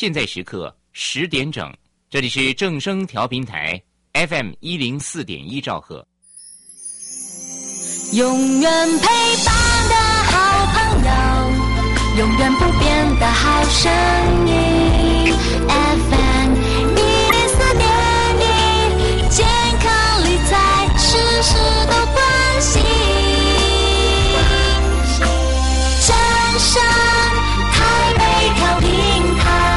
现在时刻10点整，这里是正声调频台 FM104.1兆赫。 永远陪伴的好朋友，永远不变的好声音 FM104.1，健康理财事事都关心，正声台北调频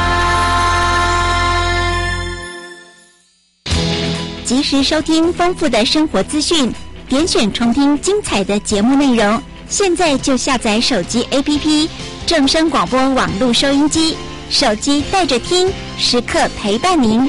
台， 及时收听丰富的生活资讯，点选重听精彩的节目内容。现在就下载手机 APP 正声广播网络收音机，手机带着听，时刻陪伴您。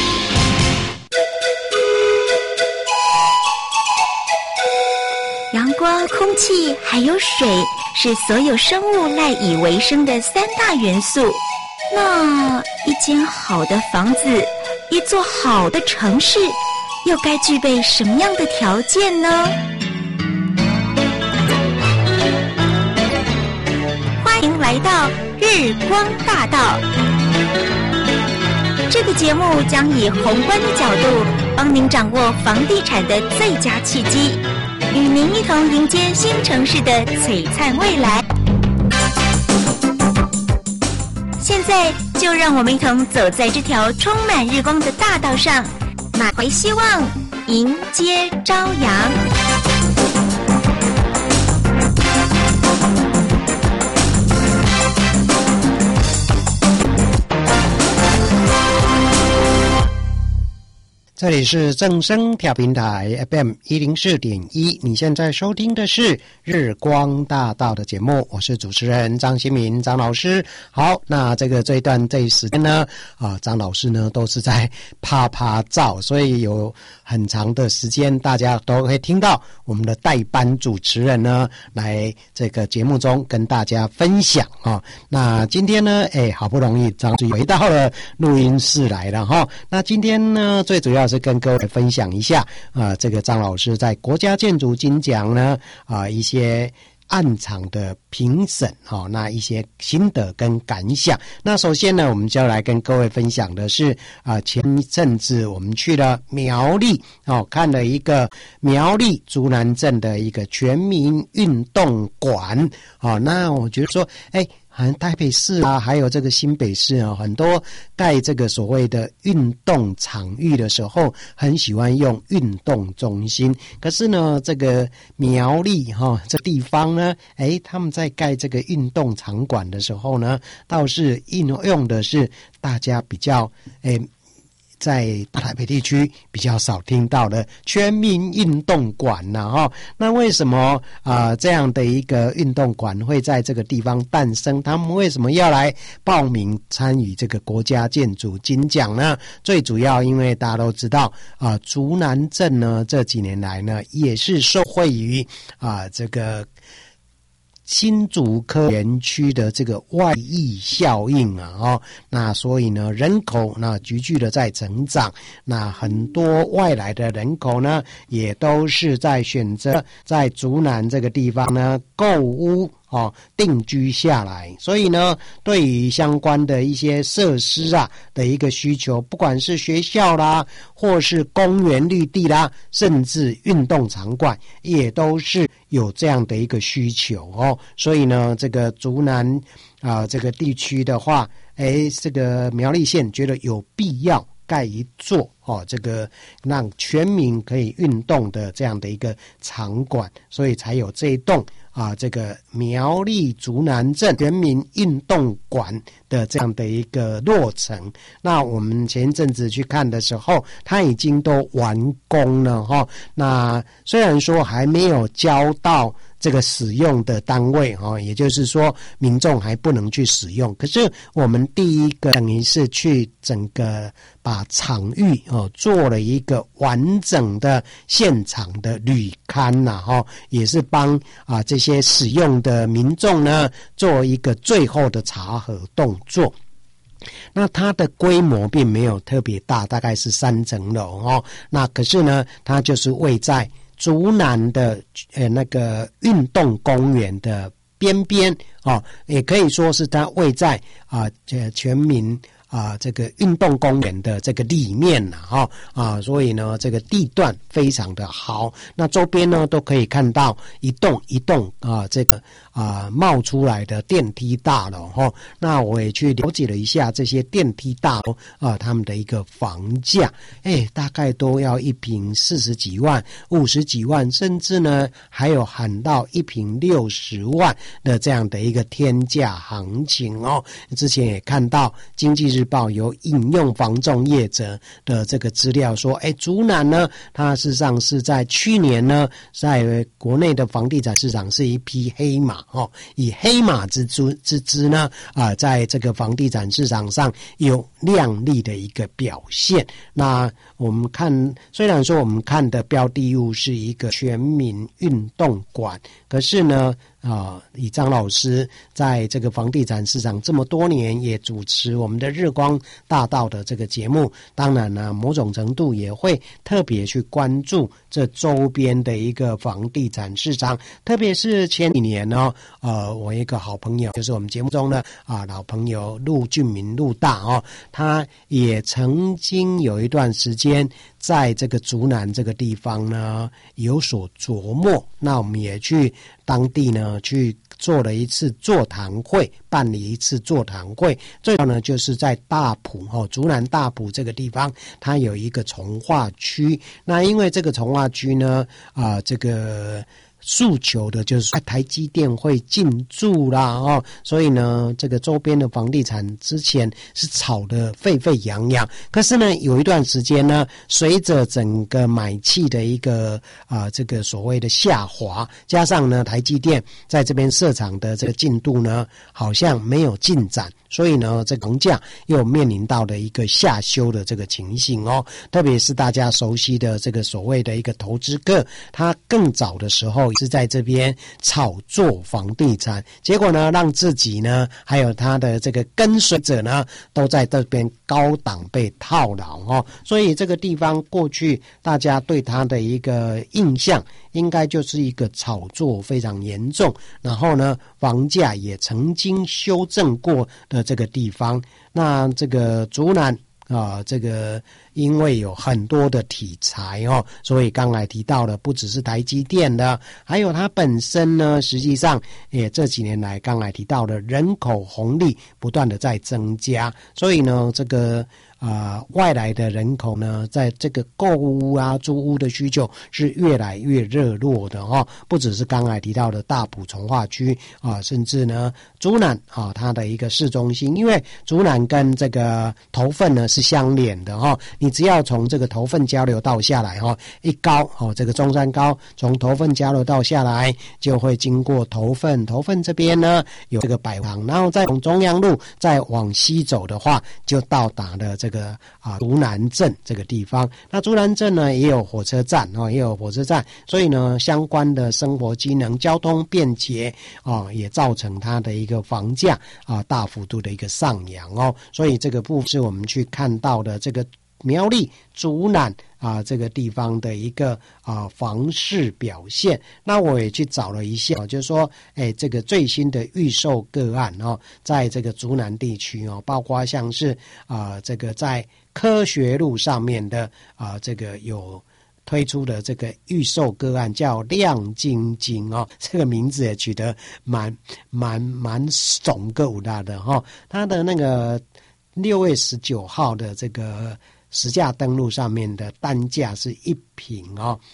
阳光、空气还有水是所有生物赖以为生的3大元素。那一间好的房子，一座好的城市，又该具备什么样的条件呢？欢迎来到日光大道。这个节目将以宏观的角度，帮您掌握房地产的最佳契机，与您一同迎接新城市的璀璨未来。现在就让我们一同走在这条充满日光的大道上，满怀希望，迎接朝阳。 这里是正声调频台 FM104.1， 你现在收听的是日光大道的节目，我是主持人张新民张老师。好，那这一段时间呢，张老师呢都是在趴趴照，所以有很长的时间大家都会听到我们的代班主持人呢来这个节目中跟大家分享啊。那今天呢，好不容易张老师回到了录音室来了哈。那今天呢，最主要是跟各位分享一下这个张老师在国家建筑金奖呢一些暗场的评审那一些心得跟感想。那首先呢，我们就来跟各位分享的是前一阵子我们去了苗栗看了一个苗栗竹南镇的一个全民运动馆那我觉得说台北市还有这个新北市很多盖这个所谓的运动场域的时候，很喜欢用运动中心。可是呢，这个苗栗这地方呢，他们在盖这个运动场馆的时候呢，倒是用的是大家比较在大台北地区比较少听到的全民运动馆那为什么这样的一个运动馆会在这个地方诞生？他们为什么要来报名参与这个国家建筑金奖呢？最主要因为大家都知道竹南镇呢这几年来呢也是受惠于这个新竹科园区的这个外溢效应那所以呢人口呢急剧的在成长，那很多外来的人口呢也都是在选择在竹南这个地方呢购屋定居下来，所以呢对于相关的一些设施的一个需求，不管是学校啦，或是公园绿地啦，甚至运动场馆也都是有这样的一个需求所以呢这个竹南这个地区的话这个苗栗县觉得有必要盖一座这个让全民可以运动的这样的一个场馆，所以才有这一栋这个苗栗竹南镇全民运动馆的这样的一个落成。那我们前一阵子去看的时候，它已经都完工了那虽然说还没有交到这个使用的单位也就是说民众还不能去使用，可是我们第一个等于是去整个把场域做了一个完整的现场的旅勘也是帮这些使用的民众呢做一个最后的查核动作。那它的规模并没有特别大，大概是3层楼那可是呢它就是位在竹南的那个运动公园的边边也可以说是它位在全民这个运动公园的这个里面所以呢这个地段非常的好，那周边呢都可以看到一栋一栋这个冒出来的电梯大楼那我也去了解了一下这些电梯大楼他们的一个房价，大概都要一坪40几万、50几万，甚至呢还有喊到一坪60万的这样的一个天价行情之前也看到经济日报有引用房仲业者的这个资料说，竹南呢它事实上是在去年呢在国内的房地产市场是一匹黑马以黑马之姿呢在这个房地产市场上有亮丽的一个表现。那我们看，虽然说我们看的标的物是一个全民运动馆，可是呢以张老师在这个房地产市场这么多年，也主持我们的日光大道的这个节目，当然呢某种程度也会特别去关注这周边的一个房地产市场，特别是前几年我一个好朋友，就是我们节目中的老朋友陆俊明陆大他也曾经有一段时间在这个竹南这个地方呢有所琢磨，那我们也去当地呢去做了一次座谈会，办理一次座谈会，最后呢就是在大埔竹南大埔这个地方，它有一个从化区，那因为这个从化区呢这个诉求的就是台积电会进驻啦所以呢这个周边的房地产之前是炒得沸沸扬扬，可是呢有一段时间呢随着整个买气的一个这个所谓的下滑，加上呢台积电在这边设厂的这个进度呢好像没有进展，所以呢这个房价又面临到的一个下修的这个情形特别是大家熟悉的这个所谓的一个投资客，他更早的时候是在这边炒作房地产，结果呢让自己呢还有他的这个跟随者呢都在这边高档被套牢所以这个地方过去大家对他的一个印象应该就是一个炒作非常严重，然后呢房价也曾经修正过的这个地方。那这个竹南这个因为有很多的题材所以刚才提到的不只是台积电的，还有它本身呢实际上也这几年来刚才提到的人口红利不断的在增加，所以呢这个外来的人口呢在这个购屋租屋的需求是越来越热络的不只是刚才提到的大埔从化区甚至呢竹南它的一个市中心，因为竹南跟这个头份呢是相连的你只要从这个头份交流道下来一高这个中山高从头份交流道下来就会经过头份这边呢有这个百行，然后再从中央路再往西走的话就到达了这个竹南镇这个地方。那竹南镇呢也有火车站所以呢相关的生活机能交通便捷也造成它的一个房价大幅度的一个上扬所以这个部分是我们去看到的这个苗栗竹南这个地方的一个房市表现。那我也去找了一下就是说这个最新的预售个案在这个竹南地区包括像是这个在科学路上面的这个有推出的这个预售个案叫亮晶晶这个名字也取得蛮耸够大的它的那个6月19号的这个实价登录上面的单价是一坪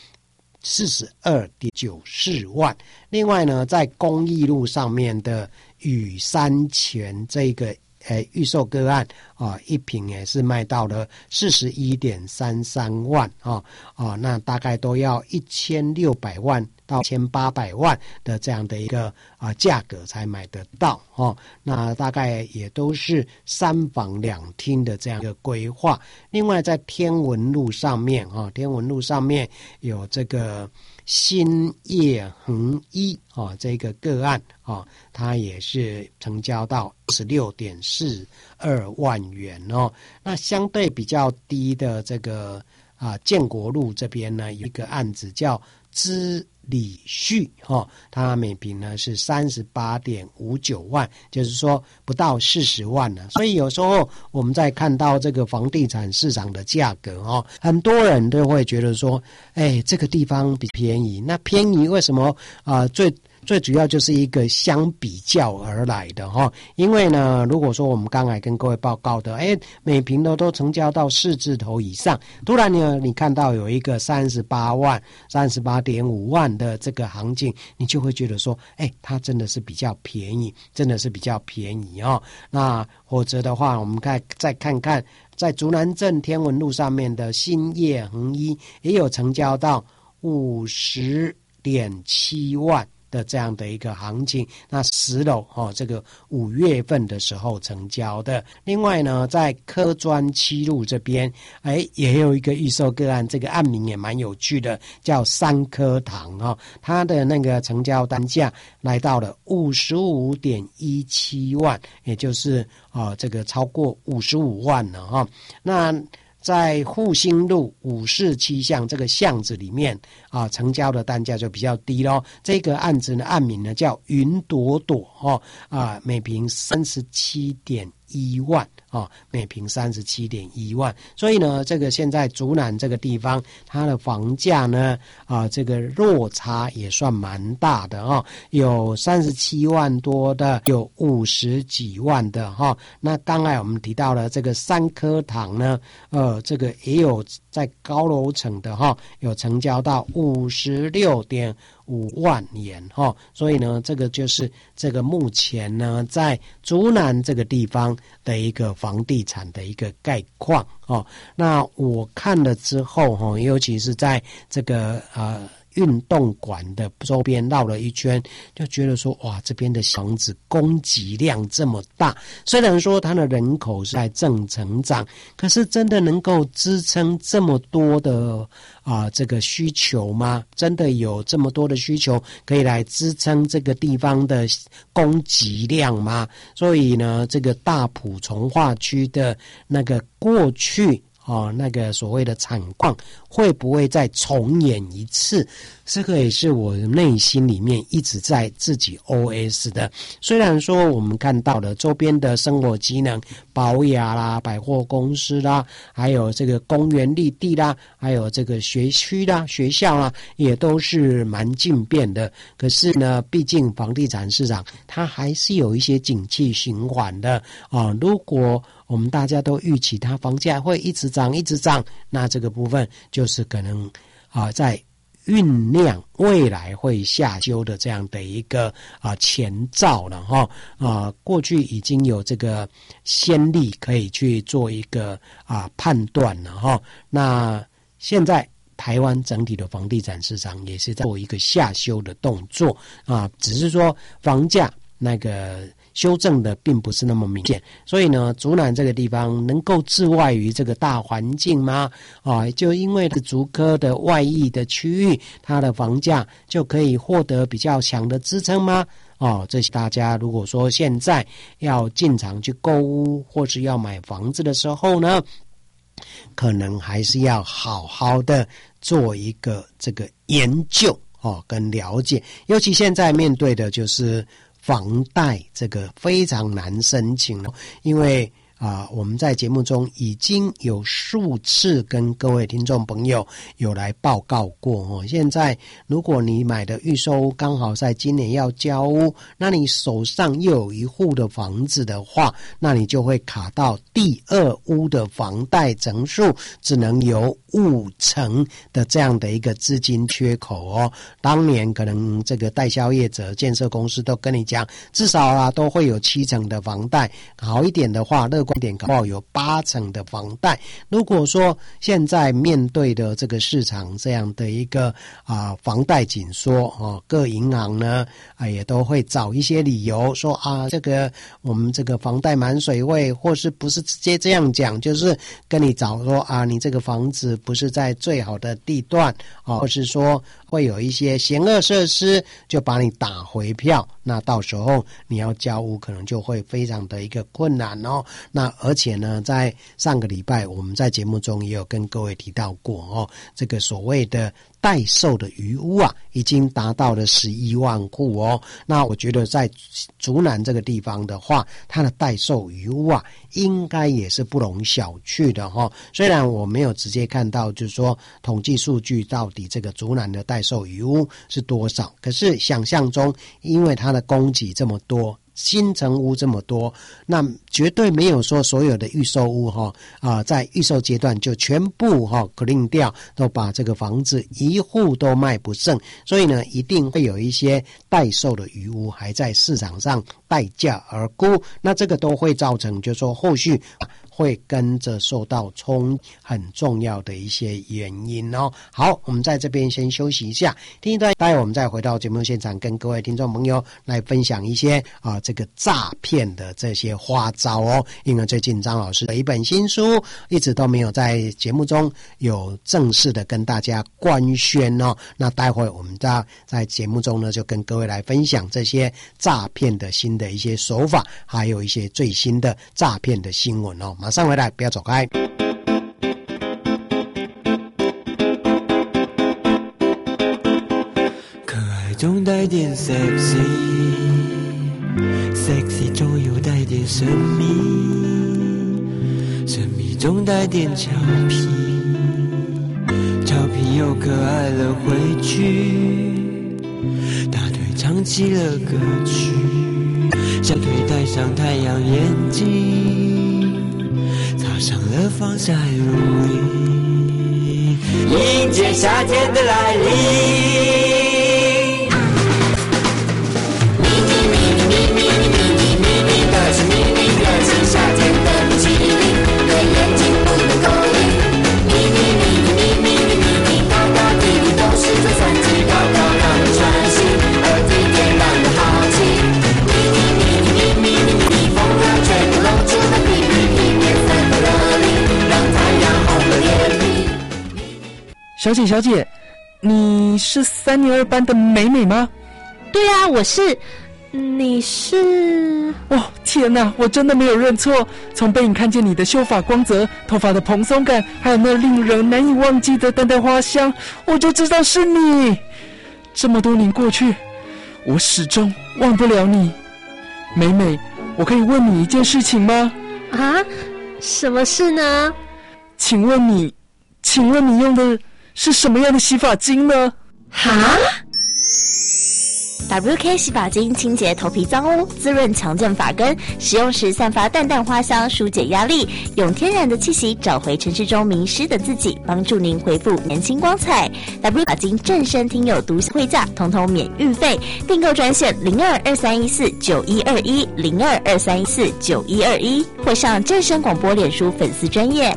42.94万。另外呢在公益路上面的雨山泉这个预售个案一坪也是卖到了41.33万那大概都要1600万到1800万的这样的一个价格才买得到那大概也都是3房2厅的这样一个规划。另外在天文路上面有这个新业恒一这个个案它也是成交到26.42万元那相对比较低的这个建国路这边呢有一个案子叫知礼序它每坪呢是 38.59 万，就是说不到40万了。所以有时候我们在看到这个房地产市场的价格很多人都会觉得说这个地方比便宜，那便宜为什么最主要就是一个相比较而来的因为呢，如果说我们刚才跟各位报告的每坪都成交到4字头以上，突然呢你看到有一个38万 38.5 万的这个行情，你就会觉得说它真的是比较便宜，真的是比较便宜那或者的话，我们再看看在竹南镇天文路上面的兴业横一也有成交到 50.7 万的这样的一个行情，那10楼这个5月份的时候成交的。另外呢，在科专7路这边也有一个预售个案，这个案名也蛮有趣的，叫三科堂它的那个成交单价来到了 55.17 万，也就是这个超过55万了那在复兴路547巷这个巷子里面成交的单价就比较低咯。这个案子的案名呢叫云朵朵每坪 37.1 万每坪 37.1 万。所以呢，这个现在竹南这个地方它的房价呢这个落差也算蛮大的有37万多的，有50几万的那刚才我们提到了这个三科堂呢这个也有在高楼层的有成交到 56.5 万元所以呢，这个就是这个目前呢在竹南这个地方的一个房地产的一个概况那我看了之后尤其是在这个运动馆的周边绕了一圈，就觉得说哇，这边的房子供给量这么大，虽然说它的人口是在正成长，可是真的能够支撑这么多的这个需求吗？真的有这么多的需求可以来支撑这个地方的供给量吗？所以呢，这个大埔从化区的那个过去那个所谓的产况会不会再重演一次？这个也是我内心里面一直在自己 OS 的。虽然说我们看到了周边的生活机能，宝雅啦、百货公司啦，还有这个公园绿地啦，还有这个学区啦、学校啦，也都是蛮进变的。可是呢，毕竟房地产市场它还是有一些景气循环的如果我们大家都预期它房价会一直涨一直涨，那这个部分就是可能在酝酿未来会下修的这样的一个前兆了过去已经有这个先例可以去做一个判断了那现在台湾整体的房地产市场也是在做一个下修的动作只是说房价那个修正的并不是那么明显，所以呢，竹南这个地方能够置外于这个大环境吗？就因为竹科的外溢的区域，它的房价就可以获得比较强的支撑吗？这些大家如果说现在要进场去购屋或是要买房子的时候呢，可能还是要好好的做一个这个研究跟了解，尤其现在面对的就是房贷这个非常难申请了，因为我们在节目中已经有数次跟各位听众朋友有来报告过现在如果你买的预售屋刚好在今年要交屋，那你手上又有一户的房子的话，那你就会卡到第二屋的房贷成数只能有5成的这样的一个资金缺口当年可能这个代销业者、建设公司都跟你讲，至少都会有7成的房贷，好一点的话，乐观点搞不好有8成的房贷。如果说现在面对的这个市场这样的一个房贷紧缩各银行呢也都会找一些理由说这个我们这个房贷满水位，或是不是直接这样讲，就是跟你找说你这个房子不是在最好的地段或是说会有一些险恶设施，就把你打回票，那到时候你要交屋可能就会非常的一个困难那而且呢，在上个礼拜我们在节目中也有跟各位提到过这个所谓的待售的渔屋啊，已经达到了11万户哦。那我觉得在竹南这个地方的话，它的待售渔屋啊，应该也是不容小觑的哈。虽然我没有直接看到，就是说统计数据到底这个竹南的待售渔屋是多少，可是想象中，因为它的供给这么多。新成屋这么多，那绝对没有说所有的预售屋在预售阶段就全部clean掉，都把这个房子一户都卖不剩，所以呢，一定会有一些待售的余屋还在市场上待价而沽，那这个都会造成就是说后续会跟着受到冲很重要的一些原因哦。好，我们在这边先休息一下，听一段，待会我们再回到节目现场，跟各位听众朋友来分享一些这个诈骗的这些花招哦。因为最近张老师的一本新书一直都没有在节目中有正式的跟大家官宣哦。那待会我们在节目中呢，就跟各位来分享这些诈骗的新的一些手法，还有一些最新的诈骗的新闻哦。马上回来，不要走开。 可爱中带点 sexy，sexy 中又带点神秘，神秘中带点俏皮，俏皮又可爱了回去，大腿唱起了歌曲，小腿戴上太阳眼镜，擦上了防晒乳液，迎接夏天的来临。夏天的冰淇淋，对眼睛不能够赢。咪咪咪咪咪咪咪咪，高高低低都是这三级，高高让人专心，而低点让人好奇。咪咪咪咪咪咪咪咪，风儿全部露出了屁屁屁，颜色的热力，让太阳红了眼皮。 小姐，你是3年2班的美美吗？ 对啊，我是。你是？ 哦，天哪，我真的没有认错。从背影看见你的秀发光泽、头发的蓬松感，还有那令人难以忘记的淡淡花香，我就知道是你。这么多年过去，我始终忘不了你。美美，我可以问你一件事情吗？ 啊？什么事呢？ 请问你用的是什么样的洗发精呢？ 哈 WK 洗发精清洁头皮脏污，滋润强健发根，使用时散发淡淡花香，疏解压力，用天然的气息找回城市中迷失的自己，帮助您恢复年轻光彩。WK 发精正身听友独享会价，统统免运费，订购专线02231491210223149121，或上正声广播脸书粉丝专页。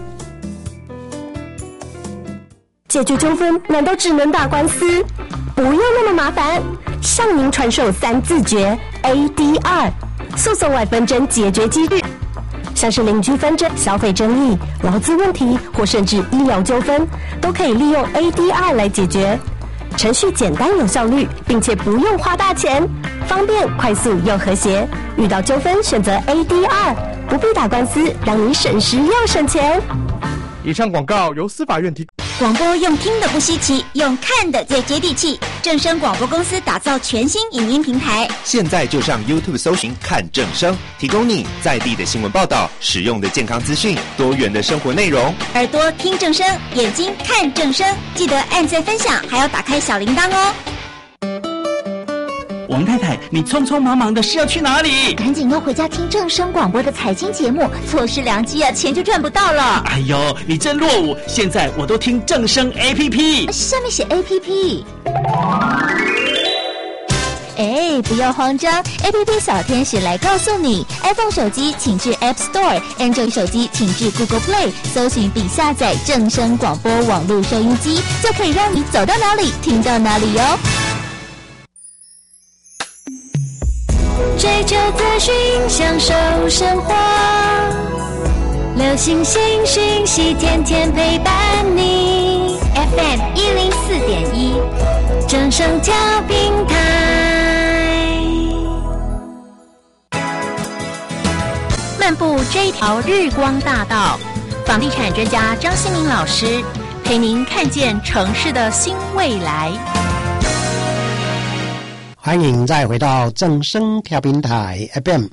解决纠纷难道只能打官司？不用那么麻烦，向您传授3字诀 ADR， 诉讼外纷争解决机制，像是邻居纷争、消费争议、劳资问题或甚至医疗纠纷，都可以利用 ADR 来解决。程序简单有效率，并且不用花大钱，方便快速又和谐。遇到纠纷选择 ADR， 不必打官司，让你省时又省钱。 以上广告由司法院提供。 广播用听的不稀奇，用看的最接地气。正声广播公司打造全新影音平台， 现在就上 YouTube 搜寻看正声，提供你在地的新闻报道、实用的健康资讯、多元的生活内容。 耳朵听正声，眼睛看正声，记得按赞分享，还要打开小铃铛哦。 王太太，你匆匆忙忙的是要去哪里？ 赶紧要回家听正声广播的财经节目，错失良机啊，钱就赚不到了。 哎呦，你真落伍！现在我都听正声 APP， 上面写 APP。哎，不要慌张 ，APP 小天使来告诉你 ，iPhone 手机请至 App Store，Android 手机请至 Google Play， 搜寻并下载正声广播网络收音机，就可以让你走到哪里听到哪里哟。 追求资讯，享受生活，流行新讯息，天天陪伴你。 FM 104.1， 正声调频台。 漫步这一条日光大道，房地产专家张新明老师陪陪您看见城市的新未来。 欢迎再回到正声调频台 FM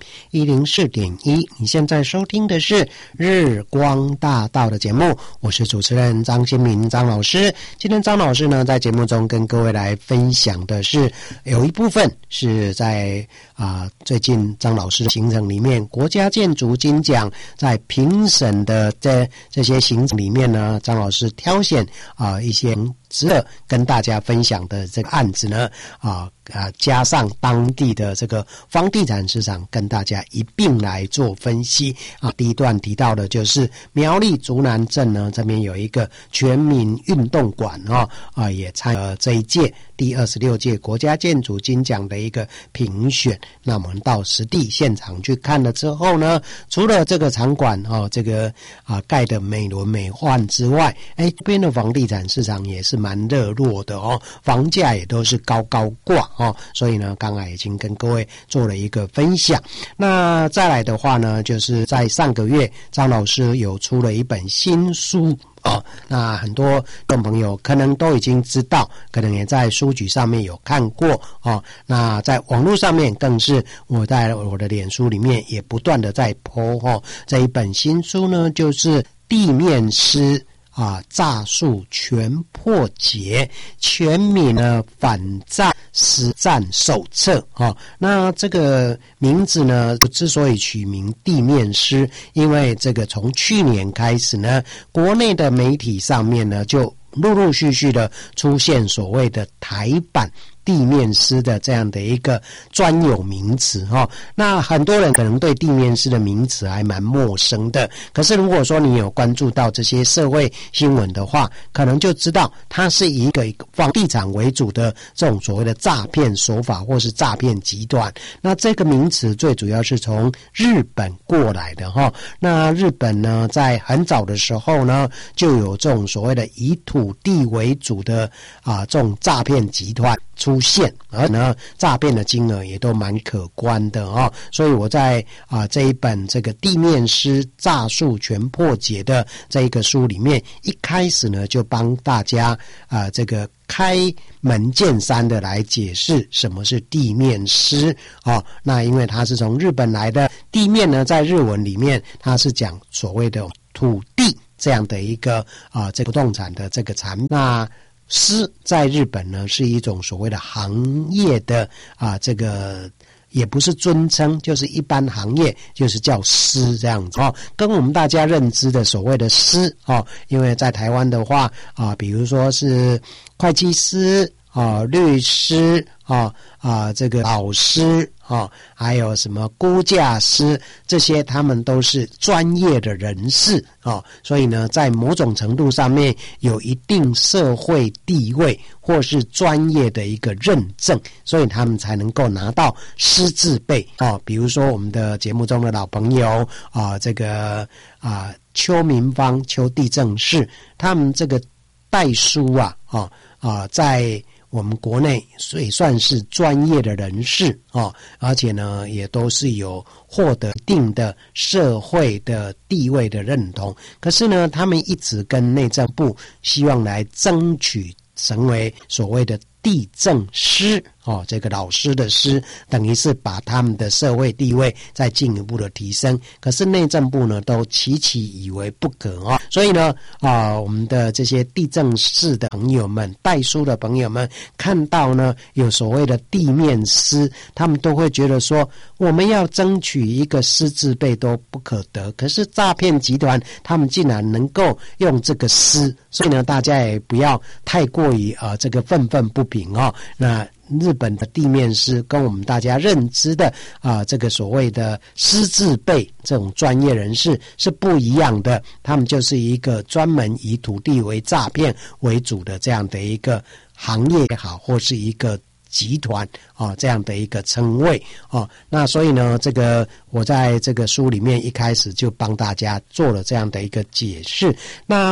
104.1，你现在收听的是日光大道的节目，我是主持人张新民张老师。今天张老师呢在节目中跟各位来分享的是有一部分是在最近张老师的行程里面，国家建筑金奖在评审的这些行程里面呢，张老师挑选一些值得跟大家分享的这个案子呢，加上当地的这个房地产市场，跟大家一并来做分析第一段提到的就是苗栗竹南镇呢，这边有一个全民运动馆也参与这一届第26届国家建筑金奖的一个评选。那我们到实地现场去看了之后呢，除了这个场馆这个盖得美轮美奂之外，这边的房地产市场也是蛮热络的房价也都是高高挂所以呢刚才已经跟各位做了一个分享。那再来的话呢，就是在上个月张老师有出了一本新书那很多朋友可能都已经知道，可能也在书局上面有看过那在网络上面更是我在我的脸书里面也不断的在 po 这一本新书呢，就是地面师诈术全破解全民呢反诈实战手册那这个名字呢之所以取名地面师，因为这个从去年开始呢，国内的媒体上面呢就陆陆续续的出现所谓的台版地面师的这样的一个专有名词那很多人可能对地面师的名词还蛮陌生的，可是如果说你有关注到这些社会新闻的话，可能就知道它是以一个房地产为主的这种所谓的诈骗手法或是诈骗集团。那这个名词最主要是从日本过来的那日本呢在很早的时候呢就有这种所谓的以土地为主的这种诈骗集团出现，而呢诈骗的金额也都蛮可观的所以我在这一本这个地面师诈术全破解的这一个书里面，一开始呢就帮大家这个开门见山的来解释什么是地面师那因为它是从日本来的，地面呢在日文里面它是讲所谓的土地这样的一个这个不动产的这个产品。那师在日本呢是一种所谓的行业的这个也不是尊称，就是一般行业就是叫师这样子跟我们大家认知的所谓的师因为在台湾的话比如说是会计师律师这个老师还有什么估价师，这些他们都是专业的人士所以呢在某种程度上面有一定社会地位或是专业的一个认证，所以他们才能够拿到师字辈比如说我们的节目中的老朋友这个邱明芳邱地政士，他们这个代书在我们国内也算是专业的人士而且呢也都是有获得一定的社会的地位的认同，可是呢他们一直跟内政部希望来争取成为所谓的地政师这个老师的师，等于是把他们的社会地位再进一步的提升，可是内政部呢都期以为不可所以呢我们的这些地政士的朋友们代书的朋友们看到呢有所谓的地面师，他们都会觉得说我们要争取一个师字辈都不可得，可是诈骗集团他们竟然能够用这个师，所以呢大家也不要太过于这个愤愤不平那日本的地面师跟我们大家认知的这个所谓的师字辈这种专业人士是不一样的，他们就是一个专门以土地为诈骗为主的这样的一个行业也好，或是一个集团这样的一个称谓那所以呢这个我在这个书里面一开始就帮大家做了这样的一个解释。那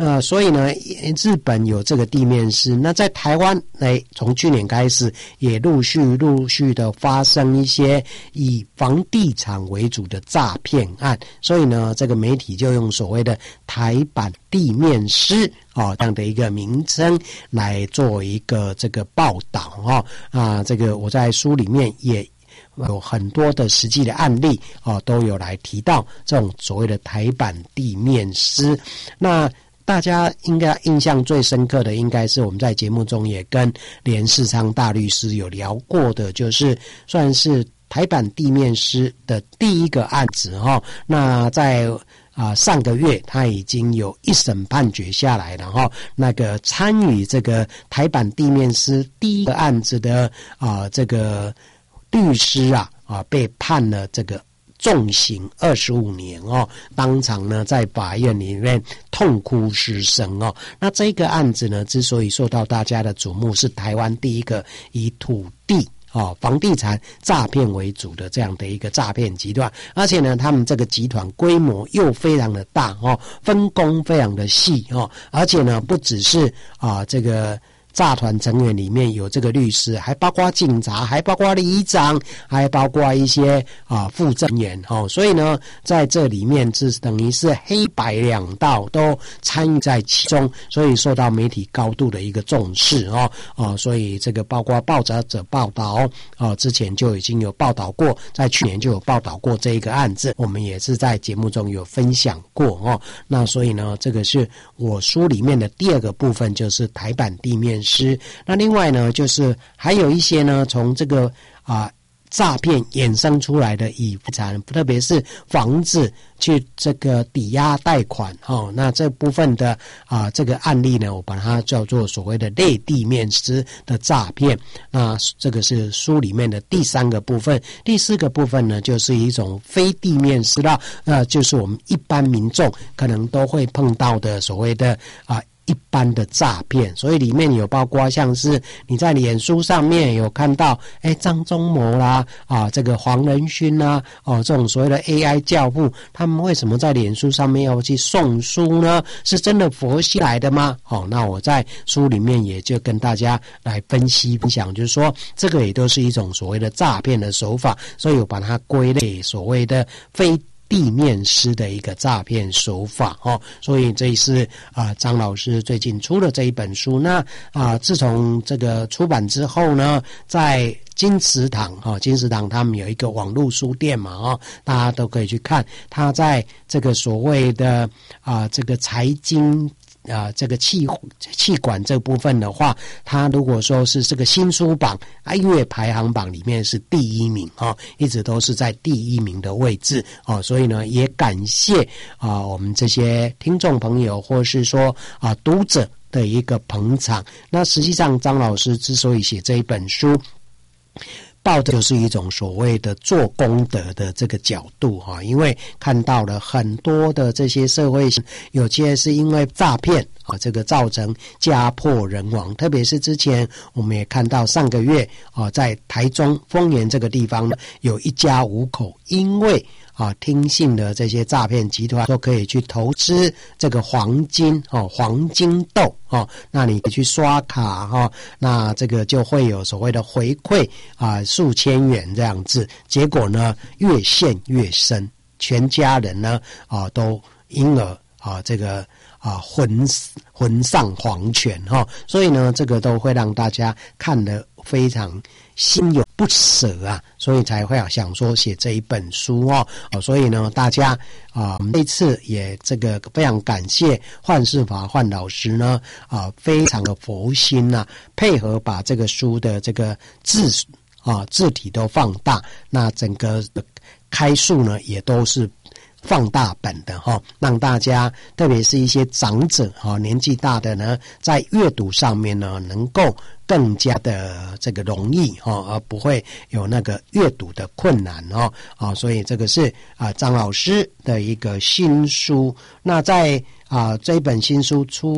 所以呢，日本有这个地面师，那在台湾从去年开始也陆续的发生一些以房地产为主的诈骗案，所以呢，这个媒体就用所谓的台版地面师这样的一个名称来做一个这个报道这个我在书里面也有很多的实际的案例都有来提到这种所谓的台版地面师。那大家应该印象最深刻的，应该是我们在节目中也跟连世昌大律师有聊过的，就是算是台版地面师的第一个案子那在上个月他已经有一审判决下来了那个参与这个台版地面师第一个案子的这个律师被判了这个重刑25年当场呢在法院里面痛哭失声那这个案子呢之所以受到大家的瞩目，是台湾第一个以土地房地产诈骗为主的这样的一个诈骗集团，而且呢他们这个集团规模又非常的大分工非常的细而且呢不只是这个诈团成员里面有这个律师，还包括警察，还包括里长，还包括一些副证员所以呢在这里面是等于是黑白两道都参与在其中，所以受到媒体高度的一个重视所以这个包括报者报道之前就已经有报道过，在去年就有报道过这一个案子，我们也是在节目中有分享过那所以呢这个是我书里面的第二个部分，就是台版地面师。那另外呢就是还有一些呢从这个诈骗衍生出来的以房产，特别是房子去这个抵押贷款那这部分的这个案例呢，我把它叫做所谓的类地面师的诈骗。那这个是书里面的第三个部分。第四个部分呢，就是一种非地面师啦，就是我们一般民众可能都会碰到的所谓的一般的诈骗，所以里面有包括像是你在脸书上面有看到张忠谋啦这个黄仁勋啦这种所谓的 AI 教父，他们为什么在脸书上面要去送书呢？是真的佛系来的吗？那我在书里面也就跟大家来分享，就是说这个也都是一种所谓的诈骗的手法，所以我把它归类所谓的非地面师的一个诈骗手法所以这是张老师最近出了这一本书。那自从这个出版之后呢，在金石堂他们有一个网络书店嘛大家都可以去看，他在这个所谓的这个财经这个气管这部分的话，它如果说是这个新书榜月排行榜里面是第一名一直都是在第一名的位置所以呢也感谢我们这些听众朋友或是说读者的一个捧场。那实际上张老师之所以写这一本书，抱的就是一种所谓的做功德的这个角度因为看到了很多的这些社会有些是因为诈骗这个造成家破人亡，特别是之前我们也看到上个月在台中丰原这个地方有一家5口因为听信的这些诈骗集团都可以去投资这个黄金黄金豆那你去刷卡那这个就会有所谓的回馈数千元这样子，结果呢越陷越深，全家人呢都因而这个魂丧黄泉所以呢这个都会让大家看得非常心有不舍所以才会想说写这一本书所以呢大家这次也这个非常感谢幻世法幻老师呢非常的佛心配合把这个书的这个字体都放大，那整个开数呢也都是放大版的让大家特别是一些长者年纪大的呢在阅读上面呢能够更加的这个容易而不会有那个阅读的困难所以这个是张老师的一个新书。那在这一本新书出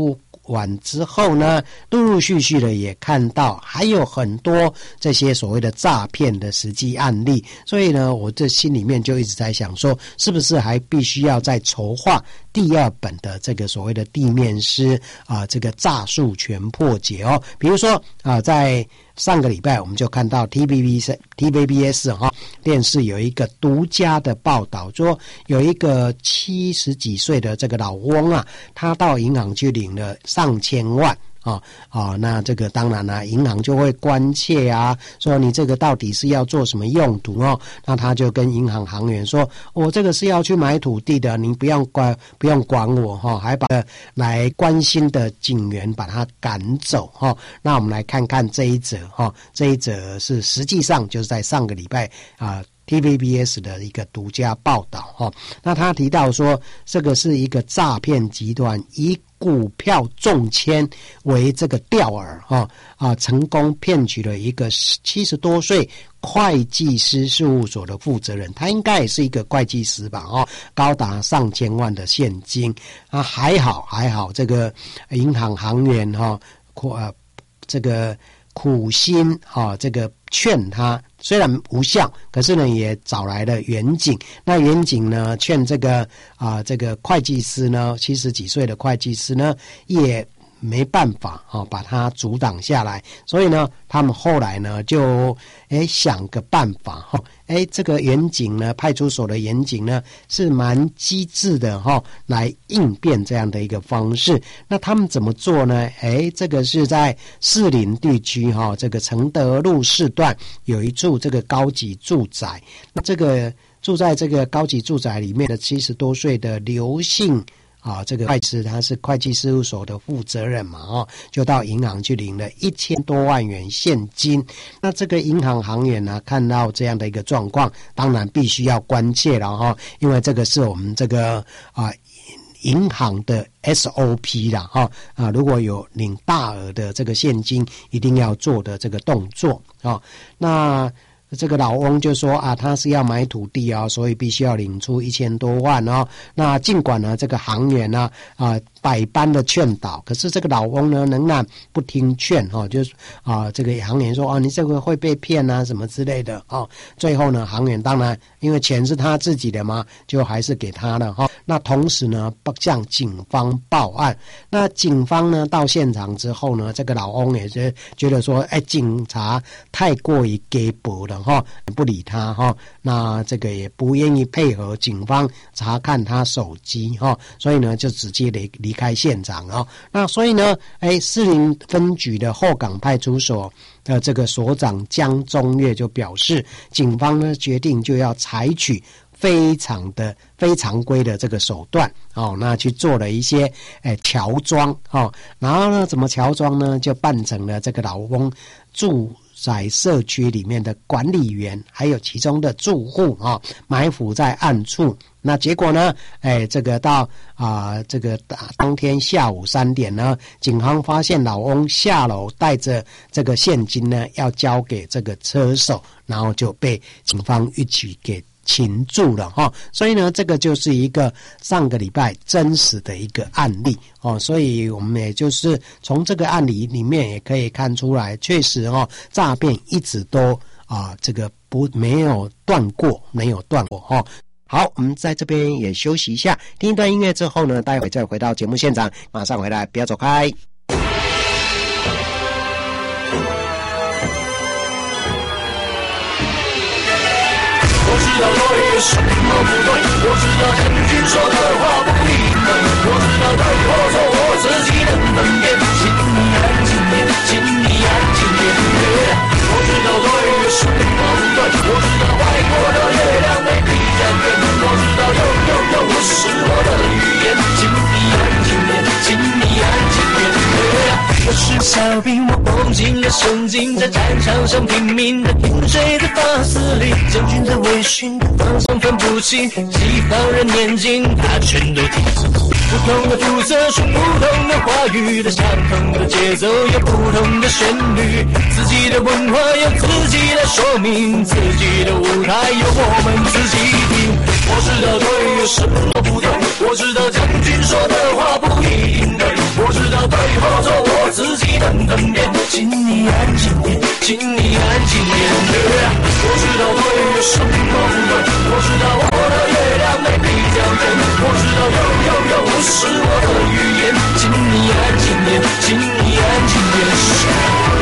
完之后呢，陆陆续续的也看到还有很多这些所谓的诈骗的实际案例，所以呢，我这心里面就一直在想说，是不是还必须要再筹划第2本的这个所谓的地面师这个诈术全破解哦。比如说在上个礼拜我们就看到 TVBS 电视有一个独家的报道，说有一个70几岁的这个老翁他到银行去领了上千万。那这个当然了，银行就会关切说你这个到底是要做什么用途那他就跟银行行员说，我这个是要去买土地的，您不用管我还把来关心的警员把他赶走那我们来看看这一则这一则是实际上就是在上个礼拜TVBS 的一个独家报道那他提到说，这个是一个诈骗集团以股票中签为这个钓饵成功骗取了一个70多岁会计师事务所的负责人，他应该也是一个会计师吧高达上千万的现金还好这个银行行员这个苦心这个劝他，虽然无效，可是呢也找来了远景。那远景呢劝这个这个会计师呢，70几岁的会计师呢也没办法把它阻挡下来，所以呢他们后来呢就想个办法这个远景呢，派出所的远景呢是蛮机智的来应变这样的一个方式。那他们怎么做呢？这个是在士林地区这个承德路4段有一处这个高级住宅，那这个住在这个高级住宅里面的70多岁的刘姓这个会计师他是会计事务所的负责人嘛就到银行去领了1000多万元现金。那这个银行行员呢看到这样的一个状况，当然必须要关切了因为这个是我们这个银行的 SOP 啦如果有领大额的这个现金一定要做的这个动作那这个老翁就说他是要买土地所以必须要领出1000多万那尽管呢这个行员呢百般的劝导，可是这个老翁呢仍然不听劝就是这个行员说你这个会被骗什么之类的最后呢行员当然因为钱是他自己的嘛，就还是给他了那同时呢向警方报案。那警方呢到现场之后呢，这个老翁也是觉得说警察太过于给薄了不理他那这个也不愿意配合警方查看他手机所以呢就直接离开现场那所以呢士林分局的后港派出所的这个所长江中岳就表示，警方呢决定就要采取非常规的这个手段那去做了一些乔装然后呢怎么乔装呢，就扮成了这个老翁住在社区里面的管理员，还有其中的住户埋伏在暗处。那结果呢这个到这个当天下午3点呢，警方发现老翁下楼带着这个现金呢要交给这个车手，然后就被警方一起给擒住了所以呢这个就是一个上个礼拜真实的一个案例所以我们也就是从这个案例里面也可以看出来，确实诈骗一直都这个没有断过好，我们在这边也休息一下，听一段音乐之后呢，待会再回到节目现场，马上回来，不要走开。 我知道对什么不对，我知道将军说的话不应对，我知道对或错我自己能分辨，请你安静点，请你安静点。我知道对什么不对，我知道外国的月亮没必然圆，我知道有不是我的语言，请你安静点，请你安静点。我是小兵，我梦进了圣经，在战场上拼命的听谁的发丝里，将军的威训方向分不清，西方人眼睛他全都听，不同的肤色说不同的话语，的相同的节奏有不同的旋律，自己的文化有自己的说明，自己的舞台有我们自己听。我知道对有什么不对，我知道将军说的话不一定对，我知道对做我自己等等变，请你安静点，请你安静点。我知道对什么不对，我知道我的月亮没比较圆，我知道有不是我的语言，请你安静点，请你安静点。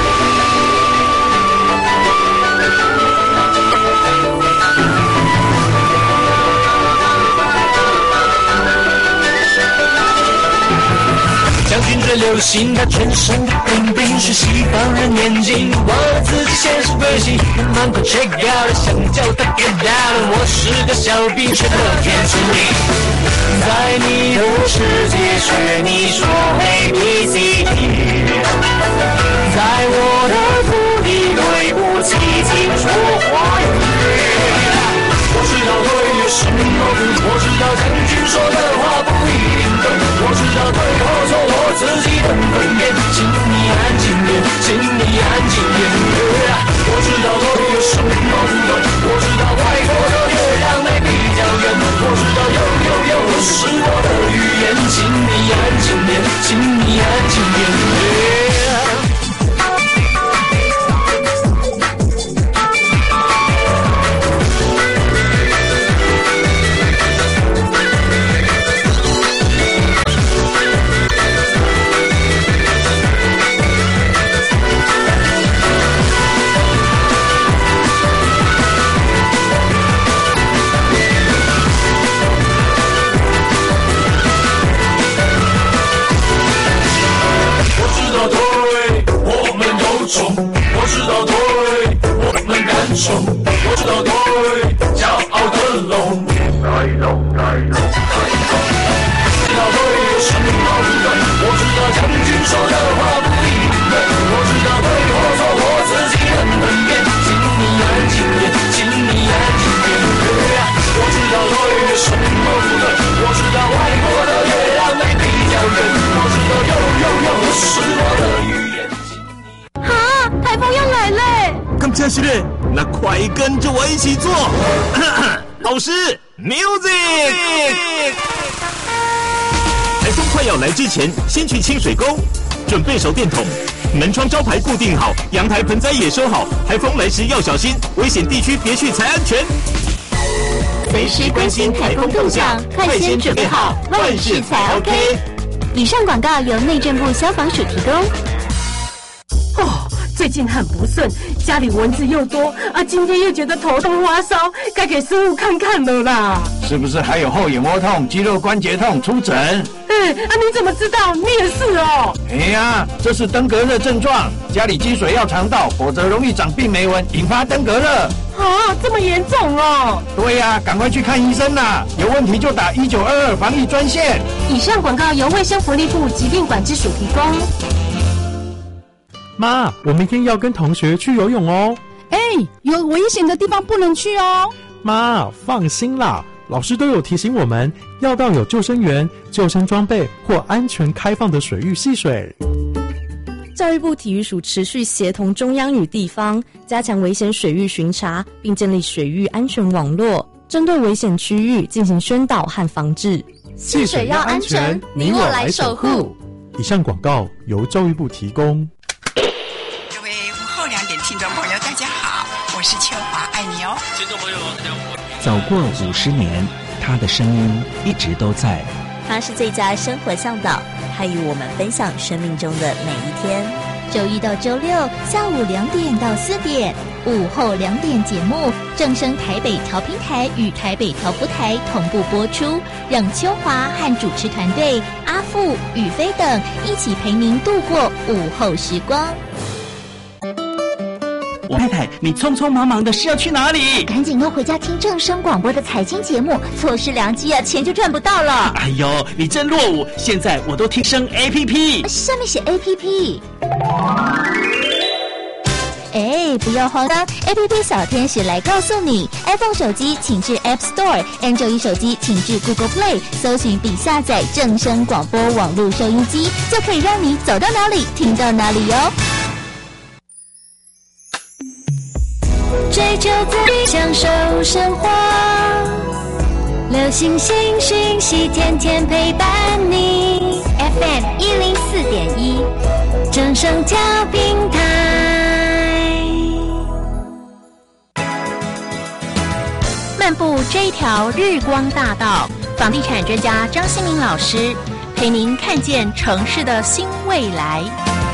将军最流行，他全身的冰冰是西方人眼睛，我自己现实归西，门口 check out 了，想叫他 get out 了，我是个小兵，却乐天知命，在你的世界学你说 ABCD， 在我的土地对不起，请说华语。我知道对什么对，我知道将军说的话不一定对，我知道对或错我自己等分辨，请你安静点，请你安静点。我知道对什么对，我知道外国的月亮没比较圆，我知道有不是我的语言，请你安静点，请你安静点。我知道对，我们敢冲，我知道对，骄傲的龙，知道对什么对，我知道将军说的话不一定对，我知道对或错我自己很分辨，请你安静点，请你安静点。我知道对什么对，我知道外国的月亮没比较圆，我知道有不是我的语言。 台风要来嘞！ 刚开始嘞，那快跟着我一起做。老师 ，music。台风快要来之前，先去清水沟，准备手电筒，门窗招牌固定好，阳台盆栽也收好。台风来时要小心，危险地区别去才安全。 随时关心台风动向，快先准备好，万事才 OK。以上广告由内政部消防署提供。 最近很不顺，家里蚊子又多啊，今天又觉得头痛发烧，该给师傅看看了啦。 是不是还有后眼窝痛、肌肉关节痛？出诊。 你怎么知道？你也是哦。 哎呀，这是登革热症状，家里积水要肠道，否则容易长病媒蚊，引发登革热。 啊，这么严重哦。 对呀，赶快去看医生啦！有问题就打1922防疫专线。 以上广告由卫生福利部疾病管制署提供。 妈，我明天要跟同学去游泳哦。 有危险的地方不能去哦。 妈，放心啦，老师都有提醒我们要到有救生员、救生装备或安全开放的水域戏水。 教育部体育署持续协同中央与地方，加强危险水域巡查，并建立水域安全网络，针对危险区域进行宣导和防治。 戏水要安全，你我来守护。 以上广告由教育部提供。 各位午后2点听众朋友，大家好，我是秋华，爱你哦。听众朋友，大家好。 走过50年，他的声音一直都在。 他是最佳生活向导，他与我们分享生命中的每一天。周一到周六下午2点到4点，午后2点节目正声台北调频台与台北调布台同步播出，让秋华和主持团队阿富、宇飞等一起陪您度过午后时光。 太太，你匆匆忙忙的是要去哪里？ 赶紧又回家听正声广播的财经节目，错失良机啊，钱就赚不到了。 哎呦，你真落伍！现在我都听声 APP， 上面写 APP。不要慌张 ，APP 小天使来告诉你 ，iPhone 手机请至 App Store，Android 手机请至 Google Play， 搜寻并下载正声广播网络收音机，就可以让你走到哪里听到哪里哟。 追求自己，享受生活，流行新讯息，天天陪伴你。 FM 104.1，正声调频台。漫步这一条日光大道，房地产专家张新民老师陪您看见城市的新未来。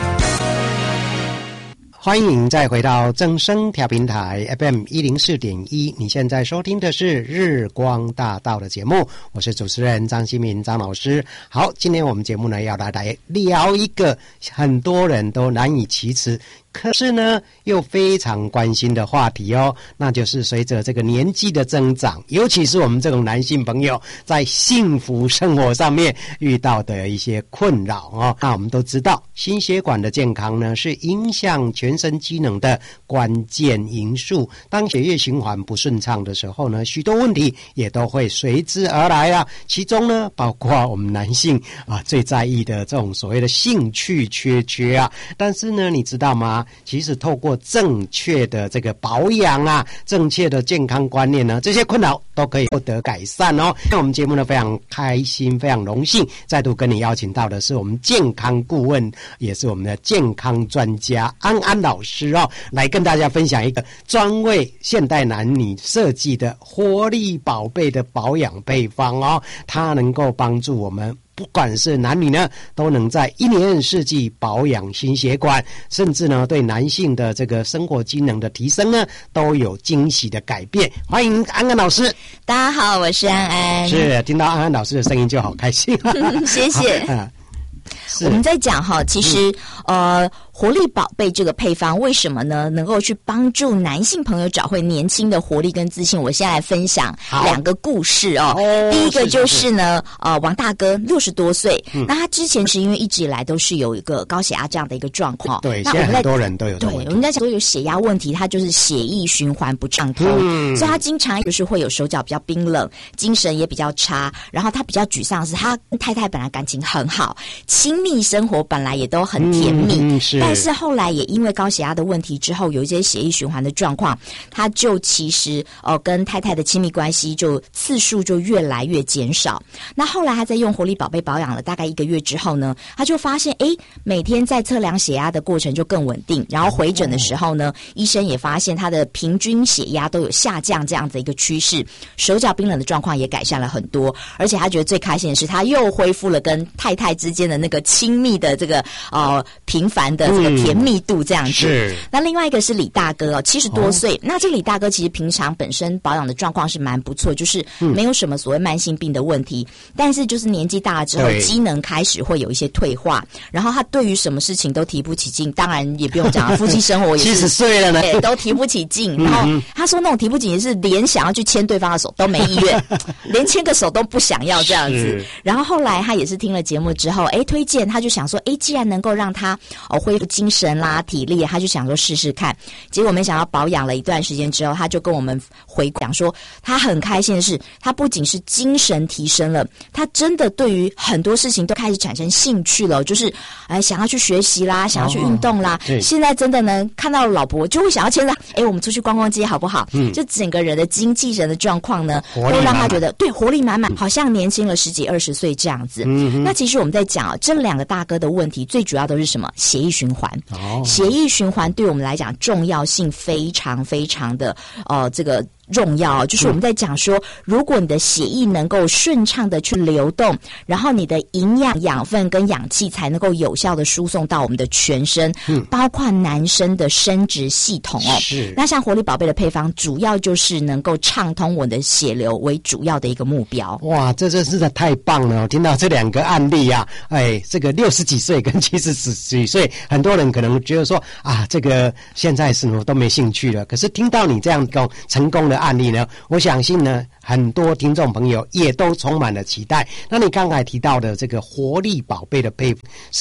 欢迎再回到正声调频台 FM 104.1，你现在收听的是日光大道的节目，我是主持人张新民张老师。好，今天我们节目呢要来聊一个很多人都难以启齿，可是呢又非常关心的话题哦，那就是随着这个年纪的增长，尤其是我们这种男性朋友在幸福生活上面遇到的一些困扰哦。那我们都知道，心血管的健康呢是影响全身机能的关键因素。当血液循环不顺畅的时候呢，许多问题也都会随之而来啊。其中呢，包括我们男性最在意的这种所谓的兴趣缺啊。但是呢，你知道吗？其实透过正确的这个保养啊，正确的健康观念呢，这些困扰都可以获得改善哦。那我们节目呢非常开心，非常荣幸，再度跟你邀请到的是我们健康顾问，也是我们的健康专家安安老师哦，来跟大家分享一个专为现代男女设计的活力宝贝的保养配方哦，它能够帮助我们不管是男女呢，都能在一年四季保养心血管，甚至呢对男性的这个生活机能的提升呢，都有惊喜的改变。欢迎安安老师。 大家好，我是安安。 是，听到安安老师的声音就好开心。 谢谢。我们在讲哈，其实活力宝贝这个配方为什么呢能够去帮助男性朋友找回年轻的活力跟自信？我现在来分享两个故事哦。第一个就是呢，王大哥60多岁，那他之前是因为一直以来都是有一个高血压这样的一个状况。 对，现在很多人都有这个问题。 对，我们在讲说有血压问题，他就是血液循环不畅通，所以他经常就是会有手脚比较冰冷，精神也比较差，然后他比较沮丧的是他跟太太本来感情很好，亲密生活本来也都很甜蜜，但是后来也因为高血压的问题之后，有一些血液循环的状况，他就其实跟太太的亲密关系就次数就越来越减少。那后来他在用活力宝贝保养了大概1个月之后呢，他就发现每天在测量血压的过程就更稳定，然后回诊的时候呢，医生也发现他的平均血压都有下降这样子一个趋势，手脚冰冷的状况也改善了很多，而且他觉得最开心的是他又恢复了跟太太之间的那个亲密的这个频繁的这个甜蜜度这样子。是。那另外一个是李大哥70多岁，那这李大哥其实平常本身保养的状况是蛮不错，就是没有什么所谓慢性病的问题，但是就是年纪大了之后，机能开始会有一些退化，然后他对于什么事情都提不起劲，当然也不用讲夫妻生活也是 70岁了呢， 都提不起劲。然后他说那种提不起劲是连想要去牵对方的手都没意愿，连牵个手都不想要这样子。然后后来他也是听了节目之后，推荐他就想说，既然能够让他恢复精神啦、体力，他就想说试试看。结果没想到保养了一段时间之后，他就跟我们回讲说，他很开心的是，他不仅是精神提升了，他真的对于很多事情都开始产生兴趣了，就是想要去学习啦，想要去运动啦。现在真的呢，看到老婆就会想要牵着，我们出去逛逛街好不好？就整个人的精气神的状况呢，都让他觉得对活力满满，好像年轻了10几20岁这样子。那其实我们在讲这两个大哥的问题，最主要都是什么？血液循环。血液循环对我们来讲重要性非常非常的这个重要，就是我们在讲说，如果你的血液能够顺畅的去流动，然后你的营养、养分跟氧气才能够有效的输送到我们的全身，包括男生的生殖系统是。那像活力宝贝的配方，主要就是能够畅通我的血流为主要的一个目标。哇， 这真是太棒了！听到这两个案例啊，这个60几岁跟70几岁，很多人可能觉得说这个现在什么都没兴趣了。可是听到你这样成功的案例呢，我相信呢，很多听众朋友也都充满了期待。那你刚才提到的这个活力宝贝的配方，是以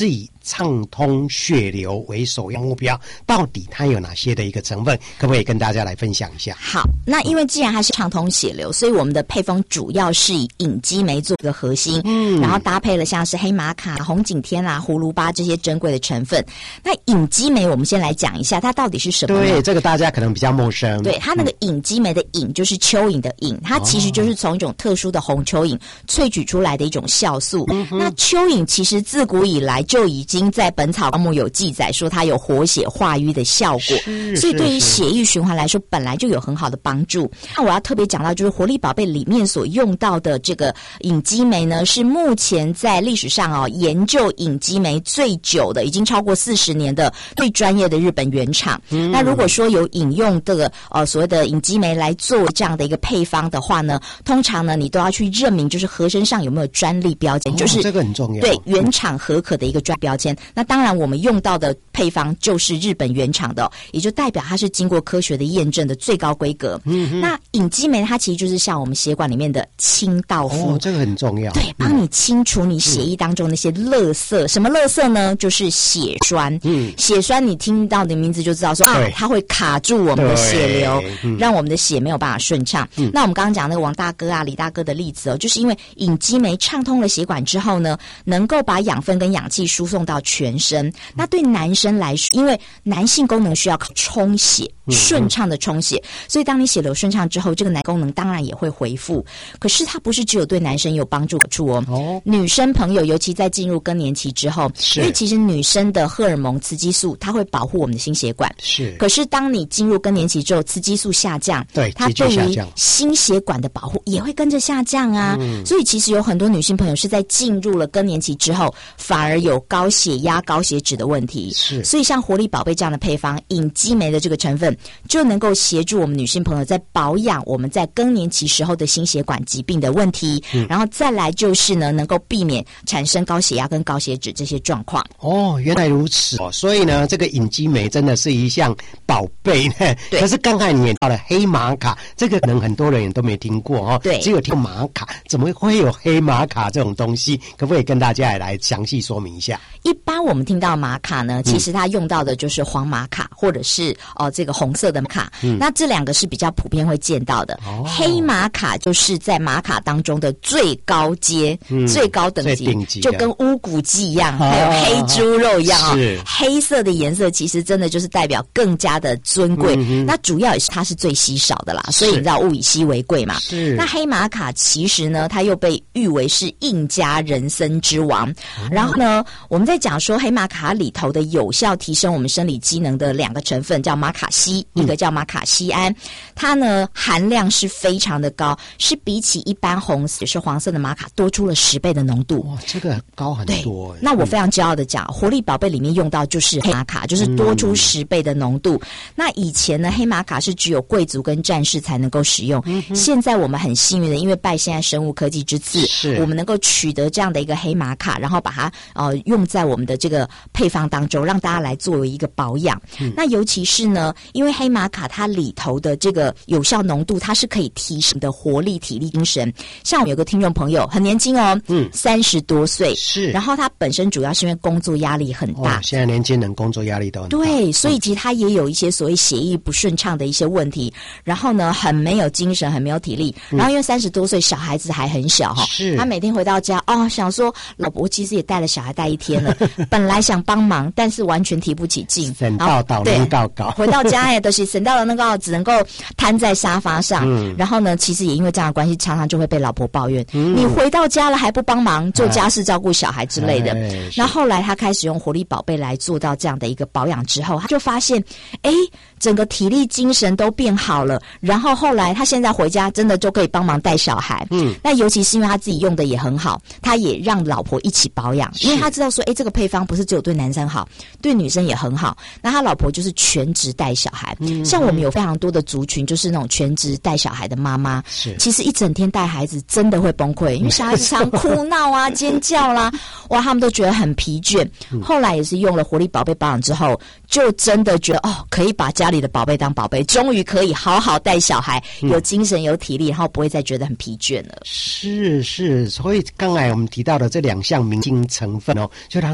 畅通血流为首要目标，到底它有哪些的一个成分？可不可以跟大家来分享一下？ 好，那因为既然它是畅通血流，所以我们的配方主要是以隐基酶做个核心，然后搭配了像是黑玛卡、红景天啦、葫芦巴这些珍贵的成分。那隐基酶我们先来讲一下它到底是什么呢？ 对，这个大家可能比较陌生。 对，它那个隐基酶的隐就是蚯蚓的隐，它其实就是从一种特殊的红蚯蚓萃取出来的一种酵素。那蚯蚓其实自古以来就已经在《本草纲目》有记载说它有活血化瘀的效果，所以对于血液循环来说本来就有很好的帮助。那我要特别讲到就是活力宝贝里面所用到的这个隐基酶呢，是目前在历史上研究隐基酶最久的，已经超过40年的最专业的日本原厂。那如果说有引用这个所谓的隐基酶来做这样的一个配方的话呢，通常呢你都要去认明就是盒身上有没有专利标签，就是这个很重要， 对原厂核可的一个专利标签。那当然我们用到的配方就是日本原厂的，也就代表它是经过科学的验证的最高规格。那隐基酶它其实就是像我们血管里面的清道夫， 这个很重要， 对，帮你清除你血液当中那些垃圾。什么垃圾呢？就是血栓。血栓你听到的名字就知道说它会卡住我们的血流，让我们的血没有办法顺畅。那我们刚刚讲那个王大哥啊、李大哥的例子就是因为隐基酶畅通了血管之后呢，能够把养分跟氧气输送到全身。那对男生来说，因为男性功能需要充血，顺畅的充血，所以当你血流顺畅之后，这个男功能当然也会恢复。可是它不是只有对男生有帮助女生朋友尤其在进入更年期之后，因为其实女生的荷尔蒙雌激素它会保护我们的心血管，可是当你进入更年期之后，雌激素下降，对，它对于心血管的保护也会跟着下降啊。所以其实有很多女性朋友是在进入了更年期之后，反而有高血压、高血脂的问题。所以像活力宝贝这样的配方，隐基酶的这个成分就能够协助我们女性朋友在保养我们在更年期时候的心血管疾病的问题，然后再来就是呢，能够避免产生高血压跟高血脂这些状况。 原来如此所以呢，这个隐基酶真的是一项宝贝呢。可是刚才你也到了黑玛卡，这个可能很多人也都没听过对，只有听玛卡，怎么会有黑玛卡这种东西？可不可以跟大家也来详细说明一下？ 一般我们听到玛卡呢，其实它用到的就是黄玛卡或者是这个红色的玛卡，那这两个是比较普遍会见到的。黑玛卡就是在玛卡当中的最高阶、最高等级，就跟乌骨鸡一样，还有黑猪肉一样黑色的颜色其实真的就是代表更加的尊贵。那主要也是它是最稀少的啦，所以你知道物以稀为贵嘛。那黑玛卡其实呢，它又被誉为是印加人参之王。然后呢，我们在讲说黑玛卡里头的有效提升我们生理机能的两个成分叫玛卡西，一个叫玛卡西胺，它呢含量是非常的高，是比起一般红色也是黄色的玛卡多出了10倍的浓度。 哇，这个高很多。 那我非常骄傲的讲，活力宝贝里面用到就是黑玛卡，就是多出10倍的浓度。那以前呢，黑玛卡是只有贵族跟战士才能够使用，现在我们很幸运的，因为拜现在生物科技之赐，我们能够取得这样的一个黑玛卡，然后把它用在我们的这个配方当中，让大家来作为一个保养。那尤其是呢，因为黑玛卡它里头的这个有效浓度，它是可以提升的活力、体力、精神。像我们有个听众朋友很年轻30多岁，然后他本身主要是因为工作压力很大， 现在年轻人工作压力都很大， 对，所以其实他也有一些所谓血液不顺畅的一些问题，然后呢很没有精神，很没有体力，然后因为30多岁小孩子还很小他每天回到家想说老婆其实也带了小孩带1天了本来想帮忙，但是完全提不起劲， 省到倒能到高， 回到家都是省到了那个只能够瘫在沙发上，然后呢其实也因为这样的关系，常常就会被老婆抱怨，你回到家了还不帮忙做家事照顾小孩之类的。那后来他开始用活力宝贝来做到这样的一个保养之后，他就发现整个体力精神都变好了，然后后来他现在回家真的就可以帮忙带小孩。那尤其是因为他自己用的也很好，他也让老婆一起保养，因为他知道说这个配方不是只有对男生好，对女生也很好。那他老婆就是全职带小孩，像我们有非常多的族群就是那种全职带小孩的妈妈，其实一整天带孩子真的会崩溃，因为小孩子常哭闹啊尖叫啦，哇他们都觉得很疲倦。后来也是用了活力宝贝保养之后，就真的觉得可以把家里的宝贝当宝贝，终于可以好好带小孩，有精神有体力，然后不会再觉得很疲倦了。 是，所以刚才我们提到的这2项明星成分就让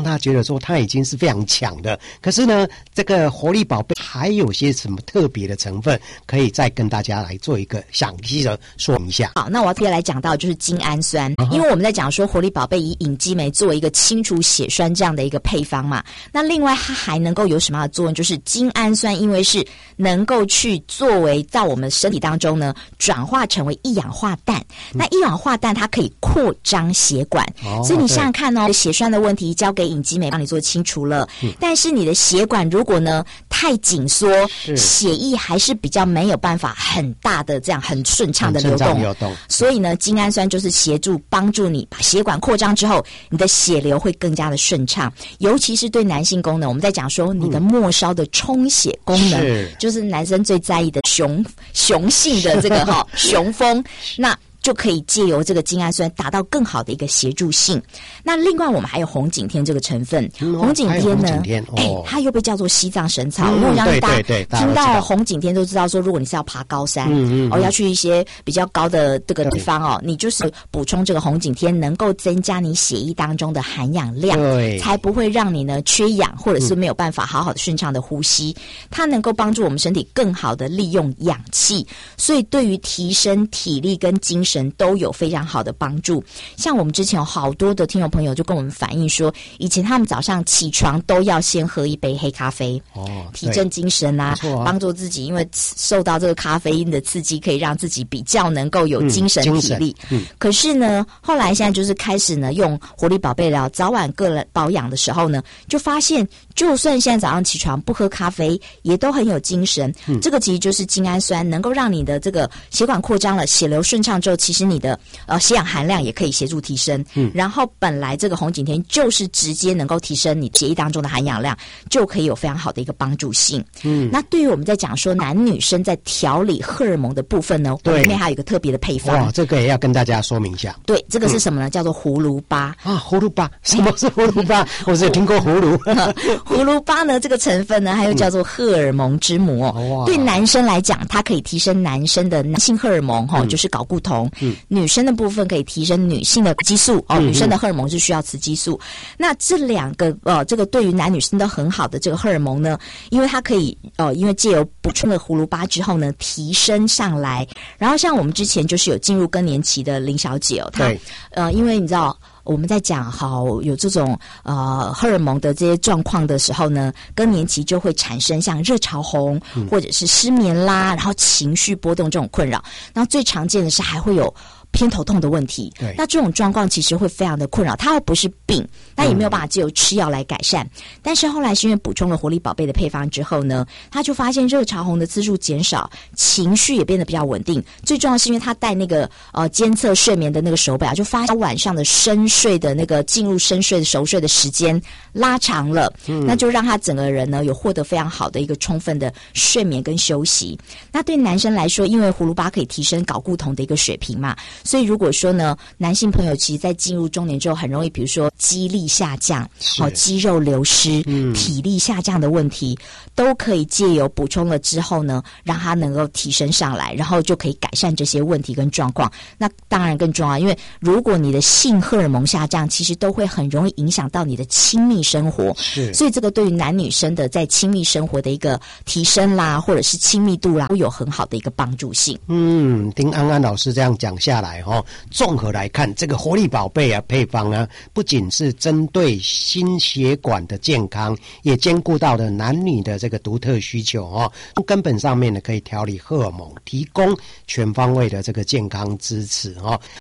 让他觉得说他已经是非常强的。可是呢，这个活力宝贝还有些什么特别的成分，可以再跟大家来做一个详细的说明一下。 好，那我要特别来讲到就是精氨酸，因为我们在讲说活力宝贝以隐肌酶作为一个清除血栓这样的一个配方嘛，那另外它还能够有什么样的作用？就是精氨酸因为是能够去作为到我们身体当中呢转化成为一氧化氮，那一氧化氮它可以扩张血管，所以你想想看哦，血栓的问题交给隐肌酶帮你做清除了，但是你的血管如果呢太紧缩，血液还是比较没有办法很大的这样很顺畅的流动，所以呢精氨酸就是协助帮助你把血管扩张之后，你的血流会更加的顺畅，尤其是对男性功能，我们在讲说你的末梢的充血功能，就是男生最在意的雄性的这个雄风，那就可以借由这个精氨酸达到更好的一个协助性。那另外我们还有红景天这个成分，红景天呢，它又被叫做西藏神草。如果让大家听到红景天都知道说，如果你是要爬高山，要去一些比较高的这个地方你就是补充这个红景天，能够增加你血液当中的含氧量，才不会让你呢缺氧，或者是没有办法好好的顺畅的呼吸。它能够帮助我们身体更好的利用氧气，所以对于提升体力跟精神都有非常好的帮助。像我们之前有好多的听众朋友就跟我们反映说，以前他们早上起床都要先喝一杯黑咖啡，提振精神帮助自己，因为受到这个咖啡因的刺激，可以让自己比较能够有精神体力。可是呢，后来现在就是开始呢用活力宝贝疗早晚各保养的时候呢，就发现就算现在早上起床不喝咖啡，也都很有精神。这个其实就是精氨酸能够让你的这个血管扩张了，血流顺畅之后，其实你的血氧含量也可以协助提升。然后本来这个红景天就是直接能够提升你血液当中的含氧量，就可以有非常好的一个帮助性。那对于我们在讲说男女生在调理荷尔蒙的部分呢，里面还有一个特别的配方。 这个也要跟大家说明一下。 对，这个是什么呢？叫做葫芦巴葫芦巴，什么是葫芦巴？我只有听过葫芦。 葫芦巴呢，这个成分呢，还有叫做荷尔蒙之母对男生来讲，它可以提升男生的男性荷尔蒙就是睾固酮。女生的部分可以提升女性的激素女生的荷尔蒙是需要雌激素。那这两个这个对于男女生都很好的这个荷尔蒙呢，因为它可以因为借由补充了葫芦巴之后呢，提升上来。然后像我们之前就是有进入更年期的林小姐她因为你知道我们在讲有这种荷尔蒙的这些状况的时候呢，更年期就会产生像热潮红或者是失眠啦，然后情绪波动这种困扰。然后最常见的是还会有偏头痛的问题，那这种状况其实会非常的困扰，它又不是病，那也没有办法只有吃药来改善。但是后来是因为补充了活力宝贝的配方之后呢，他就发现热潮红的次数减少，情绪也变得比较稳定。最重要是因为他戴那个监测睡眠的那个手表，就发现晚上的深睡的那个进入深睡的熟睡的时间拉长了，那就让他整个人呢有获得非常好的一个充分的睡眠跟休息。那对男生来说，因为葫芦巴可以提升睾固酮的一个水平嘛，所以如果说呢，男性朋友其实在进入中年之后，很容易比如说肌力下降、肌肉流失、体力下降的问题，都可以借由补充了之后呢，让它能够提升上来，然后就可以改善这些问题跟状况。那当然更重要，因为如果你的性荷尔蒙下降，其实都会很容易影响到你的亲密生活。所以这个对于男女生的在亲密生活的一个提升啦，或者是亲密度啦，都有很好的一个帮助性。 听安安老师这样讲下来综合来看，这个活力宝贝配方呢，不仅是针对心血管的健康，也兼顾到了男女的这个独特需求从根本上面呢，可以调理荷尔蒙，提供全方位的这个健康支持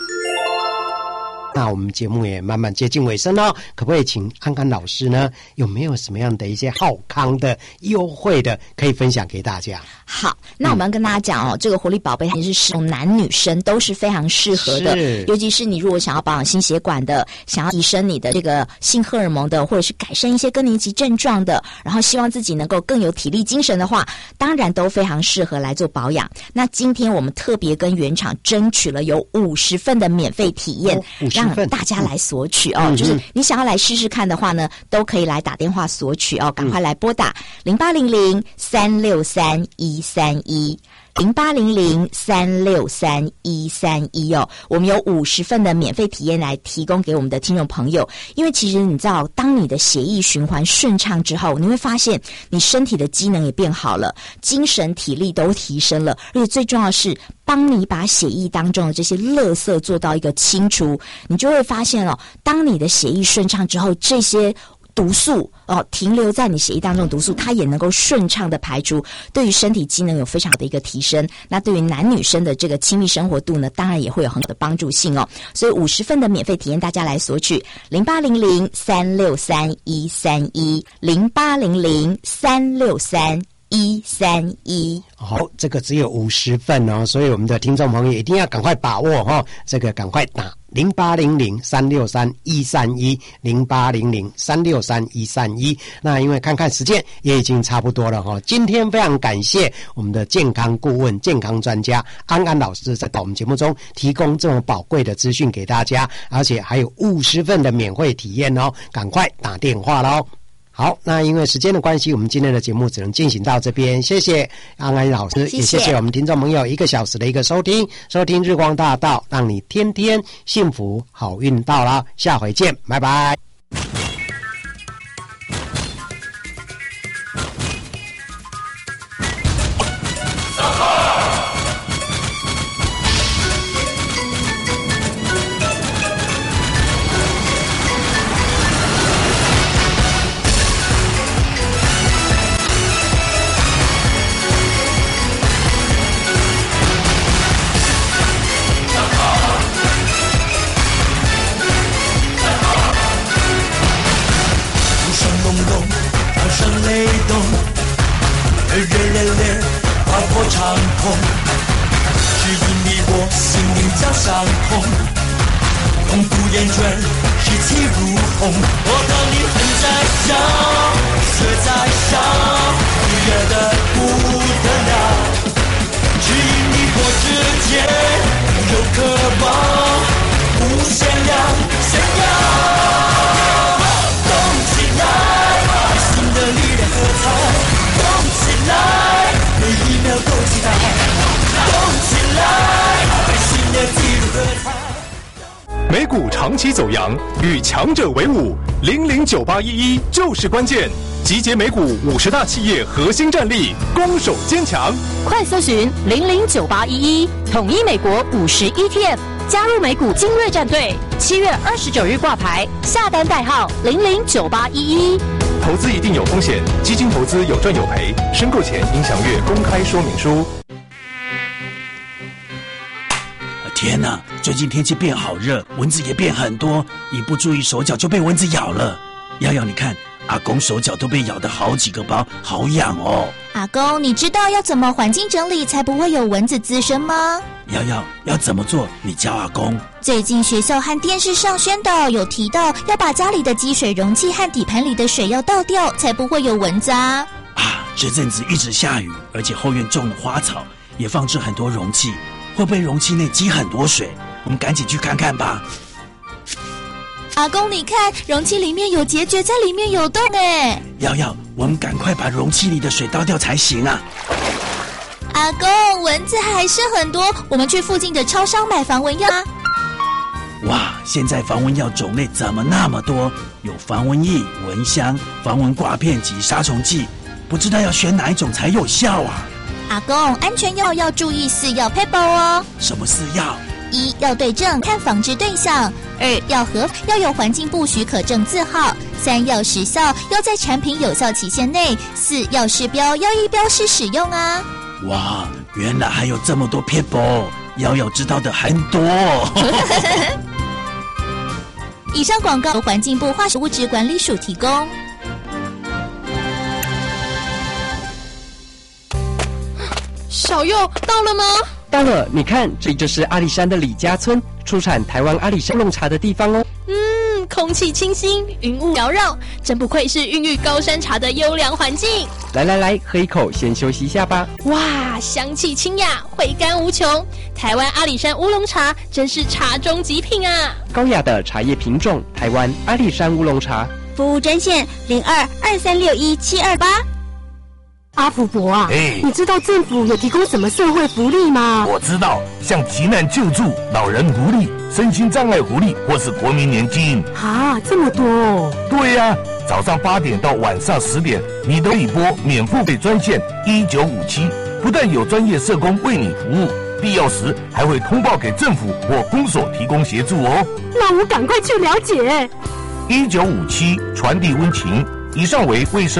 那我们节目也慢慢接近尾声了，可不可以请安安老师呢，有没有什么样的一些好康的优惠的可以分享给大家？ 好，那我们要跟大家讲这个活力宝贝它也是适用男女生都是非常适合的，尤其是你如果想要保养心血管的，想要提升你的这个性荷尔蒙的，或者是改善一些更年期症状的，然后希望自己能够更有体力精神的话，当然都非常适合来做保养。那今天我们特别跟原厂争取了有50份的免费体验，让大家来索取就是你想要来试试看的话呢，都可以来打电话索取赶快来拨打0800-363-131 0800-363-131哦，我们有50份的免费体验来提供给我们的听众朋友。因为其实你知道，当你的血液循环顺畅之后，你会发现你身体的机能也变好了，精神体力都提升了，而且最重要的是帮你把血液当中的这些垃圾做到一个清除，你就会发现当你的血液顺畅之后，这些毒素停留在你血液当中的毒素，它也能够顺畅的排出，对于身体机能有非常好的一个提升。那对于男女生的这个亲密生活度呢，当然也会有很好的帮助性哦。所以50份的免费体验，大家来索取0800-363-131 0800-363-131。 好，这个只有50份哦，所以我们的听众朋友一定要赶快把握这个赶快打0800-363-131 0800-363-131。那因为看看时间也已经差不多了今天非常感谢我们的健康顾问、健康专家安安老师在我们节目中提供这种宝贵的资讯给大家，而且还有50份的免费体验赶快打电话咯。好，那因为时间的关系，我们今天的节目只能进行到这边。谢谢安安老师，也谢谢我们听众朋友1个小时的一个收听日光大道，让你天天幸福好运到了，下回见，拜拜。 美股长期走阳，与强者为伍，009811就是关键。集结美股50大企业核心战力，攻守坚强。 快搜寻009811，统一美国50 ETF，加入美股精锐战队。7月29日挂牌，下单代号009811。 投资一定有风险，基金投资有赚有赔，申购前应详阅公开说明书。 天哪，最近天气变好热，蚊子也变很多，一不注意手脚就被蚊子咬了。瑶瑶，你看，阿公手脚都被咬得好几个包，好痒哦。 阿公，你知道要怎么环境整理才不会有蚊子滋生吗？ 瑶瑶，要怎么做？你教阿公。 最近学校和电视上宣导有提到，要把家里的积水容器和底盘里的水要倒掉，才不会有蚊子啊。 这阵子一直下雨，而且后院种了花草，也放置很多容器。会不会容器内积很多水？我们赶紧去看看吧。 阿公，你看，容器里面有结节，在里面有洞哎。 瑶瑶，我们赶快把容器里的水倒掉才行啊。 阿公，蚊子还是很多，我们去附近的超商买防蚊药啊。 哇，现在防蚊药种类怎么那么多？有防蚊液、蚊香、防蚊挂片及杀虫剂，不知道要选哪一种才有效啊。 阿公，安全药要注意4要配包哦。 什么4要 ？1要对症，看防治对象；2要合，要有环境部许可证字号；3要时效，要在产品有效期限内；4要示标，要依标示使用啊。 哇，原来还有这么多撇步，瑶瑶知道的很多。 以上广告由环境部化学物质管理署提供。 小佑到了吗？ 到了，你看，这里就是阿里山的李家村，出产台湾阿里山乌龙茶的地方哦。 空气清新，云雾缭绕，真不愧是孕育高山茶的优良环境。 来，喝一口，先休息一下吧。 哇，香气清雅，回甘无穷。台湾阿里山乌龙茶真是茶中极品啊！ 高雅的茶叶品种，台湾阿里山乌龙茶。 服务专线0223617288。 阿福伯啊，你知道政府有提供什么社会福利吗？ 我知道，像急难救助、老人福利、身心障碍福利，或是国民年金。 啊，这么多哦！ 对呀，早上8点到晚上10点，你都可以拨免付费专线1957，不但有专业社工为你服务，必要时还会通报给政府或公所提供协助哦。 那我赶快去了解。 1957传递温情，以上为卫生。